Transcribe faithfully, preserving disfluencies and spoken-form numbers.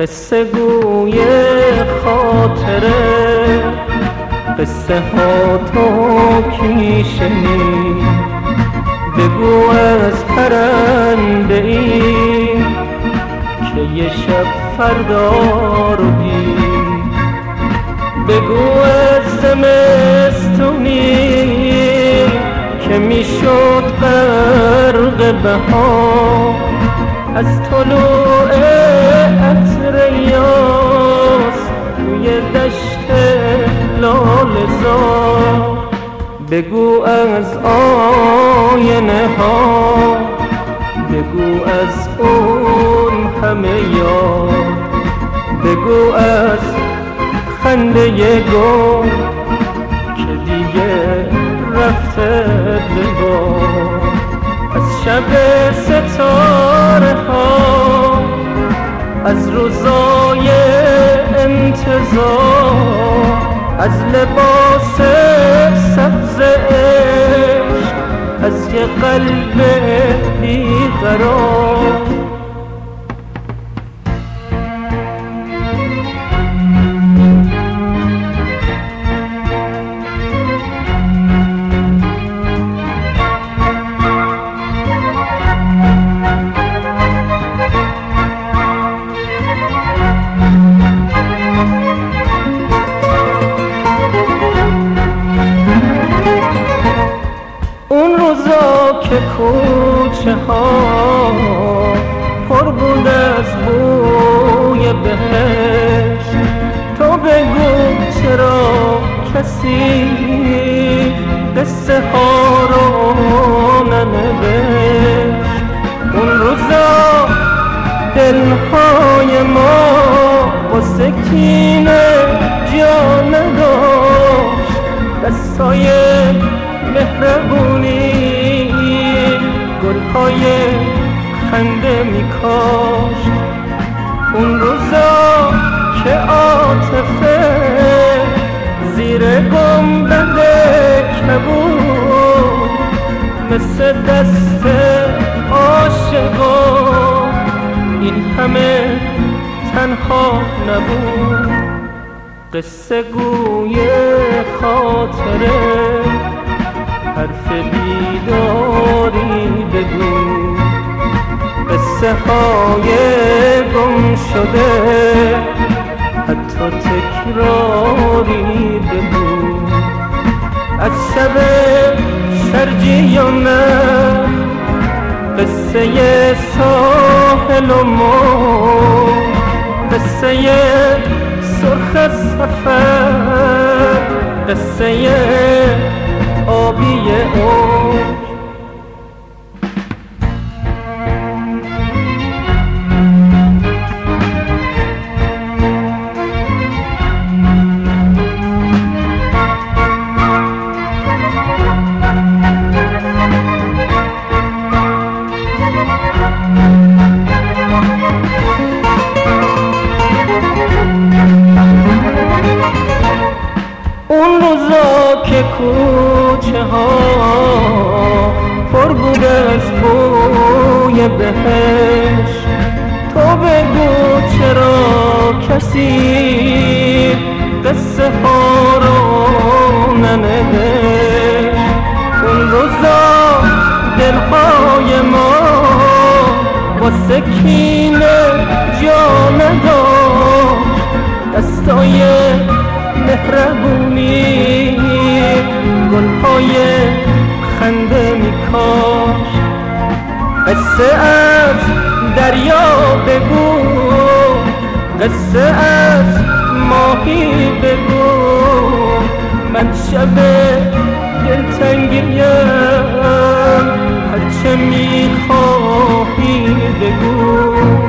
قصه گوی خاطره، قصه ها تو کی شنید؟ بگو از پرنده ای که یه شب فردا رو دید. بگو از زمستونی که میشد غرق بهار، از طلوع عطر یاس توی دشت لاله‌زار. بگو از آینه ها، بگو از اون همه یار، بگو از خنده گل که دیگه رفته ببار. از شب ستاره ها، از روزای انتظار، از لباس سبز عشق، از یه قلب بیقرار. که کوچه ها پر بود از بوی بهشت، تو بگو چرا کسی قصه ها رو ننوشت؟ اون روزا دلهای ما با سکینه جا نداشت، دستای مهربونی گلهای خنده میکاشت. اون روزا که عاطفه زیر گنبد کبود، مثل دست عاشقا این همه تنها نبود. قصه گوی خاطره، حرف بیداری بگو، قصه های گم شده حتی تکراری بگو. از شب شرجی و نه، قصه ساحل و مو، قصه سرخ سفر، قصه آبی اوج. اون روزا که کوچه ها پر بود از بوی بهشت، تو بگو چرا کسی قصه ها رو ننوشت؟ اون روزا دلهای ما با سکینه جا نداشت، دستای مهربونی گلهای خنده میکاشت. قصه از دریا بگو، قصه از ماهی بگو، من شب دلتنگیم هرچه میخواهی بگو.